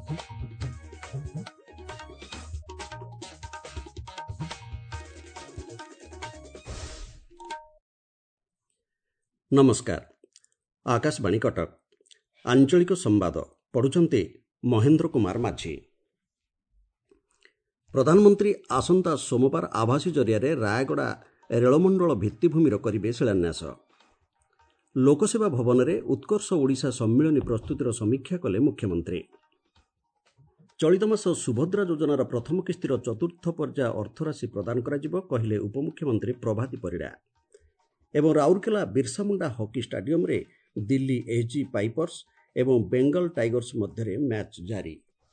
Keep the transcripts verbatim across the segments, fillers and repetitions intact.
नमस्कार। आकाशवाणी कटक आंचलिक संवाद पढ़ुचंती महेंद्र कुमार माझी। प्रधानमंत्री आसंता सोमवार आभासी जरिया रायगड़ा रेलमंडल भित्तिभूमिर करिबे शिलान्यास। लोकसेवा भवन में उत्कर्ष ओडिशा सम्मिलनी प्रस्तुतिर समीक्षा कले मुख्यमंत्री। चलित मास सुभद्रा योजनार प्रथम किस्तिर चतुर्थ पर्याय अर्थराशि प्रदान कराजिबो कहिले उपमुख्यमंत्री प्रभाती परिड़ा। एवं राउरकेला बिरसा मुंडा हॉकी स्टाडियम रे दिल्ली एचजी पाइपर्स एवं बेंगल टाइगर्स मध्य मैच जारी।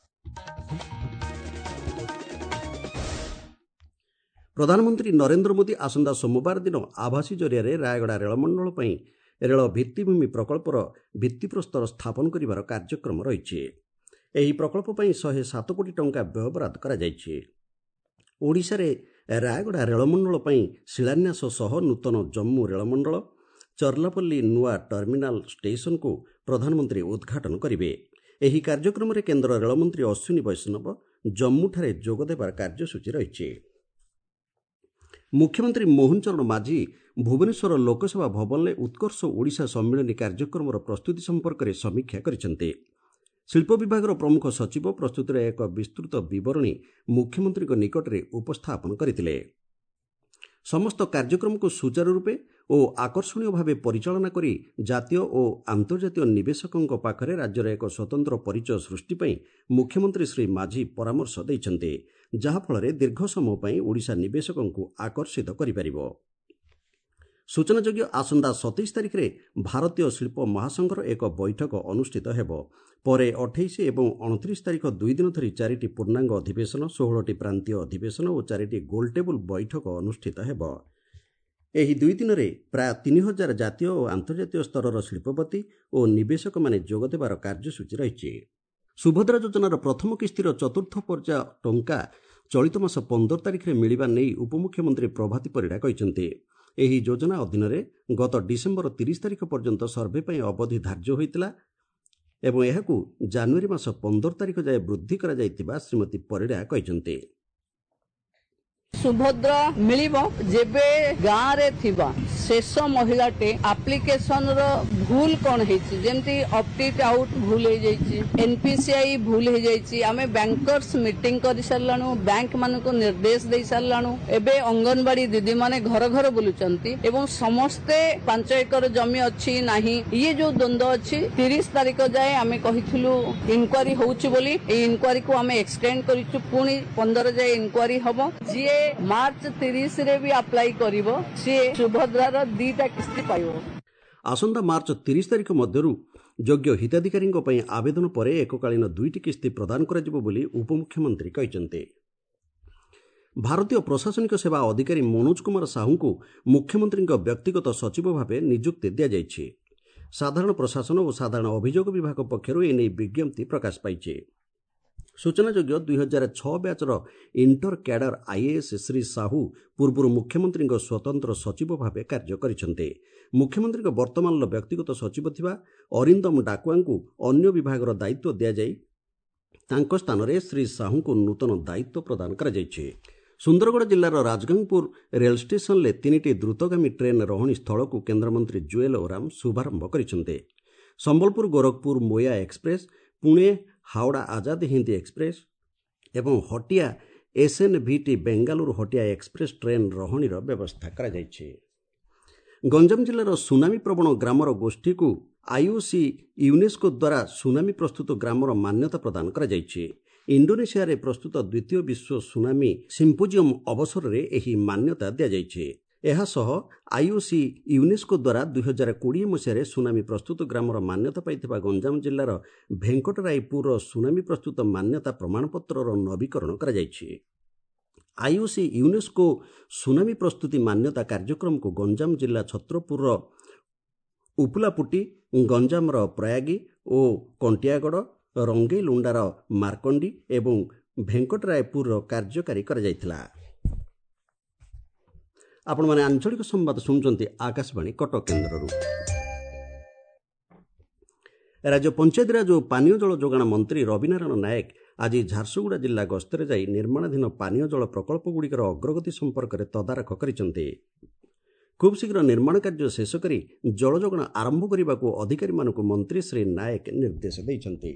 प्रधानमंत्री नरेंद्र मोदी आसंता सोमवार दिन आभासी जरिया रायगड़ा रेलमंडल पर रेल भित्तिभूमि प्रकल्पर भित्तिप्रस्तर स्थापन करिवार कार्यक्रम रही। एही प्रकल्प पर शहे सात कोटी टंका व्ययबराद करा जायछि। ओडिशा रे रायगड़ा रेलमंडल पर शिलान्यास सह नूतन जम्मू रेलमंडल चर्लापल्ली नुआ टर्मिनाल स्टेशन को प्रधानमंत्री उद्घाटन करिवे। एही कार्यक्रम रे केंद्र रेलमंत्री अश्विनी वैष्णव जम्मूठारे जोगदेबार कार्यसूची रही। मुख्यमंत्री मोहन चरण माझी भुवनेश्वर लोकसेवा भवन में उत्कर्ष ओडिशा सम्मिलनी कार्यक्रम प्रस्तुति संपर्क में समीक्षा करिसेंते। शिल्प विभाग प्रमुख सचिव प्रस्तुतिर एक विस्तृत बरणी मुख्यमंत्री निकट में उपस्थापन करथिले। समस्त कार्यक्रम को सुचारू रूपे और आकर्षणीय भाव परिचालना करी जातीय और आंतर्जातीय निवेशकों पाखरे राज्यर एक स्वतंत्र परिचय सृष्टि पई मुख्यमंत्री श्री माझी परामर्श दैछन्ते, जहा फल दीर्घ समय पई ओडिशा निवेशकों को आकर्षित करिपारिबो। सूचनायोग्य आसंता सतैश तारिख में भारतीय शिल्प महासंघर एक बैठक अनुष्ठित हेबो। परे अठाईस एवं उनतीस तारिख दुई दिन धरी चारिटी पूर्णांग अधिवेशन, षोहलटी प्रांतीय अधिवेशन और चारिटी गोलटेबल बैठक अनुष्ठित हेबो। एही दुई दिन में प्राय तीन हजार जातीय और आंतर्जातीय स्तर शिल्पपति और निवेशक माने जोगदेबार कार्यसूची रही। सुभद्रा योजनार प्रथम किस्तिर चतुर्थ पर्याय टंका चलित मास पंदर तारिख में मिलवा नहीं उपमुख्यमंत्री प्रभाती परिड़ा कहते। एही योजना अधीन गत डिसेम्बर तीस तारिख पर्यंत सर्वे पर अवधि धार्य होता एवं यहाकू जनवरी मास पंदर तारिख जाए वृद्धि करा जायतिबा श्रीमती परिड़ा कहते। सुभद्रा मिलिबो जेबे गाँव रे थिबा शेष महिलाटे एप्लिकेशन रो भूल कोन हेछि, जेमति ऑप्टेड आउट भूल हे जायछि, एनपीसीआई भूल हे जायछि। आमे बैंकर्स मीटिंग करि सरलानु, बैंक मान को निर्देश दे सरलानु। एबे अंगनवाड़ी दीदी माने घर घर बुलुचंती एवं समस्ते पांच एकर जमी अछि नाही ये जो द्वंद्व अछि तीस तारिख जाए आमे कहिथुलु इनक्वारी होउछि बोली। ए इनक्वारी को आमे एक्सटेंड करिछु, पुनी पंद्रह जाए इनक्वारी हबो। जे मार्च तीस रे भी अप्लाई करिवो से सुभद्रार दीटा किस्ती पाइबो। आसंता मार्च तीस तारिख मध्यरु योग्य हिताधिकारी पई आवेदन पर एककालीन दुईटी किस्ती प्रदान कराजिबो बोली उपमुख्यमंत्री कहते। भारतीय प्रशासनिक सेवा अधिकारी मनोज कुमार साहू को मुख्यमंत्री व्यक्तिगत सचिव भाव नियुक्ति दि जायछि। साधारण प्रशासन और साधारण अभियोग विभाग पक्षरु एने विज्ञप्ति प्रकाश पाइछे। सूचनायोग्य दुई हजार छह बैचर inter cadre IAS Shri Sahu पूर्व मुख्यमंत्री स्वतंत्र सचिव भाव कार्य करिसेंते। मुख्यमंत्री वर्तमान व्यक्तिगत सचिव थिबा अरिंदम डाकुआ को अन्य विभाग दायित्व दि जाई तांको स्थान रे श्री साहू को नूतन दायित्व प्रदान करा जायछि। सुंदरगढ़ जिलार राजगांगपुर रेल स्टेशन ले तीनिटी द्रुतगामी ट्रेन रहणी स्थल को केन्द्रमंत्री जुएल ओराम शुभारंभ करिसेंते। संबलपुर गोरखपुर मोया एक्सप्रेस, पुणे हावड़ा आजाद हिंद एक्सप्रेस एवं Hatia SNVT Bengaluru Hatia express train रहणीर व्यवस्था करा जायछि। गंजाम जिलार सुनामी प्रवण ग्रामर गोष्ठी को आईओसी यूनेस्को द्वारा सुनामी प्रस्तुत ग्रामर मान्यता प्रदान करा जायछि। इंडोनेशिया रे प्रस्तुत द्वितीय विश्व सुनामी सिम्पोजियम अवसर में एही मान्यता दि जायछि। एहासह आईओसी यूनेस्को द्वारा दुई हजार कोड़े मसीह सुनामी प्रस्तुत ग्रामर मान्यता पाइथिबा गंजाम जिलार भेंकटरायपुर सुनामी प्रस्तुत मान्यता प्रमाणपत्र नवीकरण करा जायछि। आईओसी यूनेस्को सुनामी प्रस्तुति मान्यता कार्यक्रम को गंजाम जिला छत्रपुर उपुलापुटी, गंजाम प्रयागी और कंटियागढ़, रंगेलुंडार मार्कंडी एवं भेंकटरायपुर कार्यकारी करा जायथिला। आपण माने आंचलिक संवाद सुनुचंती आकाशवाणी कटक केन्द्ररू। ରାଜ୍ୟ ପଞ୍ଚାୟତିରାଜ ଓ ପାନୀୟ ଜଳ ଯୋଗାଣ ମନ୍ତ୍ରୀ ରବିନାରାୟଣ ନାୟକ ଆଜି ଝାରସୁଗୁଡ଼ା ଜିଲ୍ଲା ଗସ୍ତରେ ଯାଇ ନିର୍ମାଣାଧୀନ ପାନୀୟ ଜଳ ପ୍ରକଳ୍ପଗୁଡ଼ିକର ଅଗ୍ରଗତି ସମ୍ପର୍କରେ ତଦାରଖ କରିଛନ୍ତି। ଖୁବ୍ ଶୀଘ୍ର ନିର୍ମାଣ କାର୍ଯ୍ୟ ଶେଷ କରି ଜଳ ଯୋଗାଣ ଆରମ୍ଭ କରିବାକୁ ଅଧିକାରୀମାନଙ୍କୁ ମନ୍ତ୍ରୀ ଶ୍ରୀ ନାୟକ ନିର୍ଦ୍ଦେଶ ଦେଇଛନ୍ତି।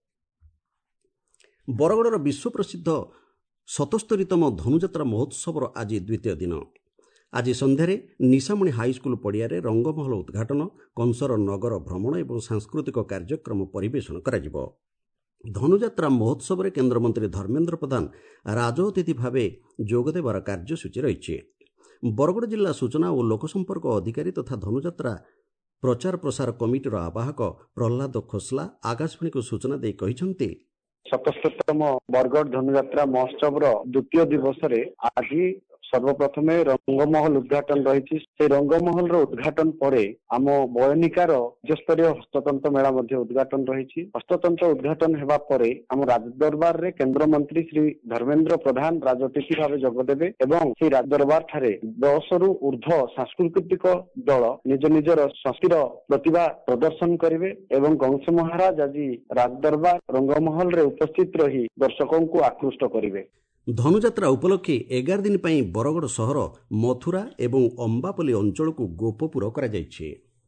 ବରଗଡ଼ର ବିଶ୍ୱପ୍ରସିଦ୍ଧ ସତସ୍ତରୀତମ ଧନୁଯାତ୍ରା ମହୋତ୍ସବର ଆଜି ଦ୍ୱିତୀୟ ଦିନ। ଆଜି ସନ୍ଧ୍ୟାରେ ନିଶାମଣି ହାଇସ୍କୁଲ ପଡ଼ିଆରେ ରଙ୍ଗମହଲ ଉଦ୍ଘାଟନ, କଂସର ନଗର ଭ୍ରମଣ ଏବଂ ସାଂସ୍କୃତିକ କାର୍ଯ୍ୟକ୍ରମ ପରିବେଷଣ କରାଯିବ। ଧନୁଯାତ୍ରା ମହୋତ୍ସବରେ କେନ୍ଦ୍ରମନ୍ତ୍ରୀ ଧର୍ମେନ୍ଦ୍ର ପ୍ରଧାନ ରାଜ ଅତିଥି ଭାବେ ଯୋଗଦେବାର କାର୍ଯ୍ୟସୂଚୀ ରହିଛି। ବରଗଡ଼ ଜିଲ୍ଲା ସୂଚନା ଓ ଲୋକସମ୍ପର୍କ ଅଧିକାରୀ ତଥା ଧନୁଯାତ୍ରା ପ୍ରଚାର ପ୍ରସାର କମିଟିର ଆବାହକ ପ୍ରହ୍ଲାଦ ଖୋସଲା ଆକାଶବାଣୀକୁ ସୂଚନା ଦେଇ କହିଛନ୍ତି, ସତସ୍ତରୀତମ ବରଗଡ଼ ଧନୁଯାତ୍ରା ମହୋତ୍ସବର ଦ୍ୱିତୀୟ ଦିବସରେ ଆଜି ସର୍ବପ୍ରଥମେ ରଙ୍ଗମହଲ ଉଦ୍ଘାଟନ ରହିଛି। ସେ ରଙ୍ଗମହଲର ଉଦ୍ଘାଟନ ପରେ ଆମ ବୟନିକାର ରାଜ୍ୟସ୍ତରୀୟ ହସ୍ତତନ୍ତ ମେଳା ମଧ୍ୟ ଉଦ୍ଘାଟନ ରହିଛି। ହସ୍ତତନ୍ତ ଉଦ୍ଘାଟନ ହେବା ପରେ ଆମ ରାଜଦରବାରରେ କେନ୍ଦ୍ରମନ୍ତ୍ରୀ ଶ୍ରୀ ଧର୍ମେନ୍ଦ୍ର ପ୍ରଧାନ ରାଜ ଅତିଥି ଭାବେ ଯୋଗଦେବେ ଏବଂ ସେହି ରାଜଦରବାର ଠାରେ ଦଶରୁ ଉର୍ଦ୍ଧ୍ୱ ସାଂସ୍କୃତିକ ଦଳ ନିଜ ନିଜର ସଂସ୍କୃତିର ପ୍ରତିଭା ପ୍ରଦର୍ଶନ କରିବେ ଏବଂ କଂସ ମହାରାଜ ଆଜି ରାଜଦରବାର ରଙ୍ଗମହଲରେ ଉପସ୍ଥିତ ରହି ଦର୍ଶକଙ୍କୁ ଆକୃଷ୍ଟ କରିବେ। ଧନୁଯାତ୍ରା ଉପଲକ୍ଷେ ଏଗାର ଦିନ ପାଇଁ ବରଗଡ଼ ସହର, ମଥୁରା ଏବଂ ଅମ୍ବାପଲ୍ଲୀ ଅଞ୍ଚଳକୁ ଗୋପପୁର କରାଯାଇଛି।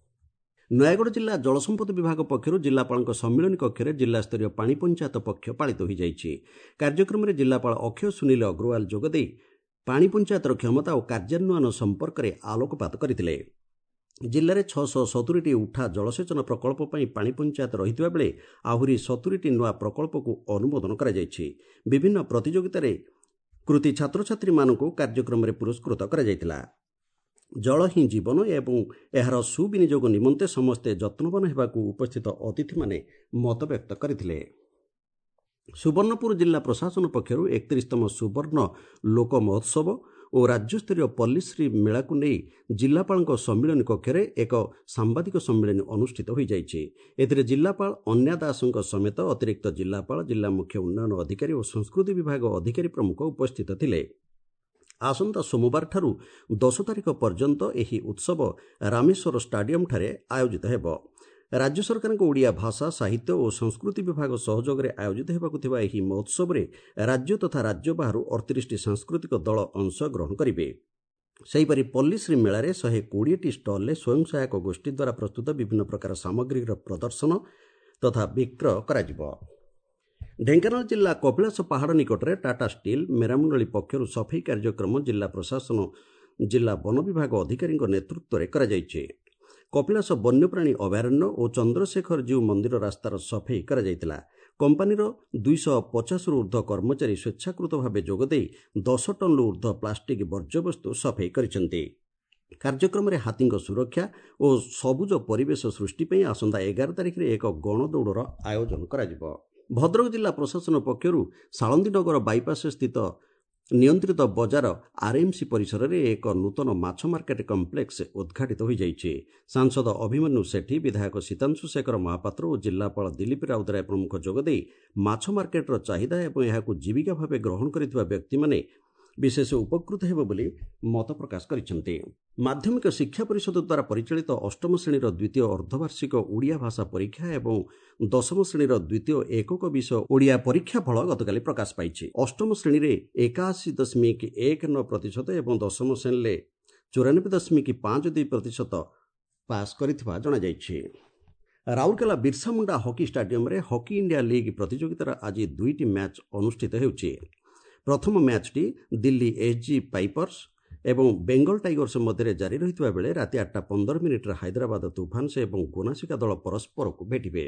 ନୟାଗଡ଼ ଜିଲ୍ଲା ଜଳସମ୍ପଦ ବିଭାଗ ପକ୍ଷରୁ ଜିଲ୍ଲାପାଳଙ୍କ ସମ୍ମିଳନୀ କକ୍ଷରେ ଜିଲ୍ଲାସ୍ତରୀୟ ପାଣି ପଞ୍ଚାୟତ ପକ୍ଷ ପାଳିତ ହୋଇଯାଇଛି। କାର୍ଯ୍ୟକ୍ରମରେ ଜିଲ୍ଲାପାଳ ଅକ୍ଷୟ ସୁନୀଲ ଅଗ୍ରୱାଲ ଯୋଗଦେଇ ପାଣି ପଞ୍ଚାୟତର କ୍ଷମତା ଓ କାର୍ଯ୍ୟାନ୍ୱୟନ ସମ୍ପର୍କରେ ଆଲୋକପାତ କରିଥିଲେ। ଜିଲ୍ଲାରେ ଛଅଶହ ସତୁରିଟି ଉଠା ଜଳସେଚନ ପ୍ରକଳ୍ପ ପାଇଁ ପାଣି ପଞ୍ଚାୟତ ରହିଥିବା ବେଳେ ଆହୁରି ସତୁରିଟି ନୂଆ ପ୍ରକଳ୍ପକୁ ଅନୁମୋଦନ କରାଯାଇଛି। ବିଭିନ୍ନ ପ୍ରତିଯୋଗିତାରେ କୃତି ଛାତ୍ରଛାତ୍ରୀମାନଙ୍କୁ କାର୍ଯ୍ୟକ୍ରମରେ ପୁରସ୍କୃତ କରାଯାଇଥିଲା। ଜଳ ହିଁ ଜୀବନ ଏବଂ ଏହାର ସୁବିନିଯୋଗ ନିମନ୍ତେ ସମସ୍ତେ ଯତ୍ନବାନ ହେବାକୁ ଉପସ୍ଥିତ ଅତିଥିମାନେ ମତବ୍ୟକ୍ତ କରିଥିଲେ। ସୁବର୍ଣ୍ଣପୁର ଜିଲ୍ଲା ପ୍ରଶାସନ ପକ୍ଷରୁ ଏକତିରିଶତମ ସୁବର୍ଣ୍ଣ ଲୋକ ମହୋତ୍ସବ ଓ ରାଜ୍ୟସ୍ତରୀୟ ପଲ୍ଲିଶ୍ରୀ ମେଳାକୁ ନେଇ ଜିଲ୍ଲାପାଳଙ୍କ ସମ୍ମିଳନୀ କକ୍ଷରେ ଏକ ସାମ୍ବାଦିକ ସମ୍ମିଳନୀ ଅନୁଷ୍ଠିତ ହୋଇଯାଇଛି। ଏଥିରେ ଜିଲ୍ଲାପାଳ ଅନ୍ୟା ଦାସଙ୍କ ସମେତ ଅତିରିକ୍ତ ଜିଲ୍ଲାପାଳ, ଜିଲ୍ଲା ମୁଖ୍ୟ ଉନ୍ନୟନ ଅଧିକାରୀ ଓ ସଂସ୍କୃତି ବିଭାଗ ଅଧିକାରୀ ପ୍ରମୁଖ ଉପସ୍ଥିତ ଥିଲେ। ଆସନ୍ତା ସୋମବାରଠାରୁ ଦଶ ତାରିଖ ପର୍ଯ୍ୟନ୍ତ ଏହି ଉତ୍ସବ ରାମେଶ୍ୱର ଷ୍ଟାଡିୟମଠାରେ ଆୟୋଜିତ ହେବ। ରାଜ୍ୟ ସରକାରଙ୍କ ଓଡ଼ିଆ ଭାଷା, ସାହିତ୍ୟ ଓ ସଂସ୍କୃତି ବିଭାଗ ସହଯୋଗରେ ଆୟୋଜିତ ହେବାକୁ ଥିବା ଏହି ମହୋତ୍ସବରେ ରାଜ୍ୟ ତଥା ରାଜ୍ୟ ବାହାରୁ ଅଠତିରିଶଟି ସାଂସ୍କୃତିକ ଦଳ ଅଂଶଗ୍ରହଣ କରିବେ। ସେହିପରି ପଲ୍ଲିଶ୍ରୀ ମେଳାରେ ଶହେ କୋଡ଼ିଏଟି ଷ୍ଟଲ୍ରେ ସ୍ୱୟଂ ସହାୟକ ଗୋଷ୍ଠୀ ଦ୍ୱାରା ପ୍ରସ୍ତୁତ ବିଭିନ୍ନ ପ୍ରକାର ସାମଗ୍ରୀର ପ୍ରଦର୍ଶନ ତଥା ବିକ୍ରୟ କରାଯିବ। ଢେଙ୍କାନାଳ ଜିଲ୍ଲା କପିଳାସ ପାହାଡ଼ ନିକଟରେ ଟାଟା ଷ୍ଟିଲ୍ ମେରାମଣ୍ଡଳୀ ପକ୍ଷରୁ ସଫେଇ କାର୍ଯ୍ୟକ୍ରମ ଜିଲ୍ଲା ପ୍ରଶାସନ, ଜିଲ୍ଲା ବନ ବିଭାଗ ଅଧିକାରୀଙ୍କ ନେତୃତ୍ୱରେ କରାଯାଇଛି। କପିଳାସ ବନ୍ୟପ୍ରାଣୀ ଅଭୟାରଣ୍ୟ ଓ ଚନ୍ଦ୍ରଶେଖର ଜୀଉ ମନ୍ଦିର ରାସ୍ତାର ସଫେଇ କରାଯାଇଥିଲା। କମ୍ପାନୀର ଦୁଇଶହ ପଚାଶରୁ ଉର୍ଦ୍ଧ୍ୱ କର୍ମଚାରୀ ସ୍ୱେଚ୍ଛାକୃତ ଭାବେ ଯୋଗଦେଇ ଦଶ ଟନ୍ରୁ ଉର୍ଦ୍ଧ୍ୱ ପ୍ଲାଷ୍ଟିକ୍ ବର୍ଜ୍ୟବସ୍ତୁ ସଫେଇ କରିଛନ୍ତି। କାର୍ଯ୍ୟକ୍ରମରେ ହାତୀଙ୍କ ସୁରକ୍ଷା ଓ ସବୁଜ ପରିବେଶ ସୃଷ୍ଟି ପାଇଁ ଆସନ୍ତା ଏଗାର ତାରିଖରେ ଏକ ଗଣଦୌଡ଼ର ଆୟୋଜନ କରାଯିବ। ଭଦ୍ରକ ଜିଲ୍ଲା ପ୍ରଶାସନ ପକ୍ଷରୁ ସାଳନ୍ଦୀନଗର ବାଇପାସ୍ ସ୍ଥିତ ନିୟନ୍ତ୍ରିତ ବଜାର ଆର୍ଏମ୍ସି ପରିସରରେ ଏକ ନୂତନ ମାଛ ମାର୍କେଟ କମ୍ପ୍ଲେକ୍ସ ଉଦ୍ଘାଟିତ ହୋଇଯାଇଛି। ସାଂସଦ ଅଭିମନ୍ୟୁ ସେଠୀ, ବିଧାୟକ ସୀତାଂଶୁ ଶେଖର ମହାପାତ୍ର ଓ ଜିଲ୍ଲାପାଳ ଦିଲ୍ଲୀପ ରାଉତରାୟ ପ୍ରମୁଖ ଯୋଗଦେଇ ମାଛ ମାର୍କେଟର ଚାହିଦା ଏବଂ ଏହାକୁ ଜୀବିକା ଭାବେ ଗ୍ରହଣ କରିଥିବା ବ୍ୟକ୍ତିମାନେ ବିଶେଷ ଉପକୃତ ହେବ ବୋଲି ମତ ପ୍ରକାଶ କରିଛନ୍ତି। ମାଧ୍ୟମିକ ଶିକ୍ଷା ପରିଷଦ ଦ୍ୱାରା ପରିଚାଳିତ ଅଷ୍ଟମ ଶ୍ରେଣୀର ଦ୍ୱିତୀୟ ଅର୍ଦ୍ଧବାର୍ଷିକ ଓଡ଼ିଆ ଭାଷା ପରୀକ୍ଷା ଏବଂ ଦଶମ ଶ୍ରେଣୀର ଦ୍ୱିତୀୟ ଏକକ ବିଷୟ ଓଡ଼ିଆ ପରୀକ୍ଷା ଫଳ ଗତକାଲି ପ୍ରକାଶ ପାଇଛି। ଅଷ୍ଟମ ଶ୍ରେଣୀରେ ଏକାଅଶୀ ଦଶମିକ ଏକ ନଅ ପ୍ରତିଶତ ଏବଂ ଦଶମ ଶ୍ରେଣୀରେ ଚଉରାନବେ ଦଶମିକ ପାଞ୍ଚ ଦୁଇ ପ୍ରତିଶତ ପାସ୍ କରିଥିବା ଜଣାଯାଇଛି। ରାଉରକେଲା ବିର୍ସା ମୁଣ୍ଡା ହକି ଷ୍ଟାଡିୟମରେ ହକି ଇଣ୍ଡିଆ ଲିଗ୍ ପ୍ରତିଯୋଗିତାର ଆଜି ଦୁଇଟି ମ୍ୟାଚ୍ ଅନୁଷ୍ଠିତ ହେଉଛି। ପ୍ରଥମ ମ୍ୟାଚ୍ଟି ଦିଲ୍ଲୀ ଏସ୍ଜି ପାଇପର୍ସ ଏବଂ ବେଙ୍ଗଲ ଟାଇଗର୍ସ ମଧ୍ୟରେ ଜାରି ରହିଥିବା ବେଳେ ରାତି ଆଠଟା ପନ୍ଦର ମିନିଟ୍ରେ ହାଇଦ୍ରାବାଦ ତୁଫାନ୍ସ ଏବଂ ଗୋନାସିକା ଦଳ ପରସ୍ପରକୁ ଭେଟିବେ।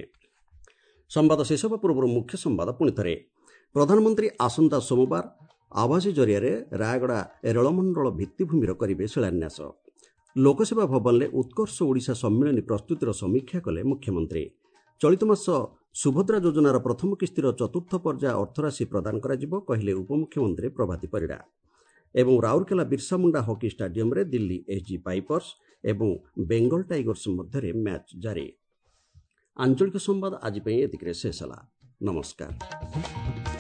ସମ୍ବାଦ ଶେଷ ହେବା ପୂର୍ବରୁ ମୁଖ୍ୟ ସମ୍ବାଦ ପୁଣି ଥରେ। ପ୍ରଧାନମନ୍ତ୍ରୀ ଆସନ୍ତା ସୋମବାର ଆଭାସୀ ଜରିଆରେ ରାୟଗଡ଼ା ରେଳମଣ୍ଡଳ ଭିତ୍ତିଭୂମିର କରିବେ ଶିଳାନ୍ୟାସ। ଲୋକସେବା ଭବନରେ ଉତ୍କର୍ଷ ଓଡ଼ିଶା ସମ୍ମିଳନୀ ପ୍ରସ୍ତୁତିର ସମୀକ୍ଷା କଲେ ମୁଖ୍ୟମନ୍ତ୍ରୀ। ଚଳିତ ମାସ ସୁଭଦ୍ରା ଯୋଜନାର ପ୍ରଥମ କିସ୍ତିର ଚତୁର୍ଥ ପର୍ଯ୍ୟାୟ ଅର୍ଥରାଶି ପ୍ରଦାନ କରାଯିବ, କହିଲେ ଉପମୁଖ୍ୟମନ୍ତ୍ରୀ ପ୍ରଭାତୀ ପରିଡ଼ା। ଏବଂ ରାଉରକେଲା ବିର୍ସା ମୁଣ୍ଡା ହକି ଷ୍ଟାଡିୟମରେ ଦିଲ୍ଲୀ ଏସ୍ଜି ପାଇପର୍ସ ଏବଂ ବେଙ୍ଗଲ ଟାଇଗର୍ସ ମଧ୍ୟରେ ମ୍ୟାଚ୍ ଜାରି। ଆଞ୍ଚଳିକ ସମ୍ବାଦ ଆଜି ପାଇଁ ଏତିକିରେ ଶେଷ ହେଲା। ନମସ୍କାର।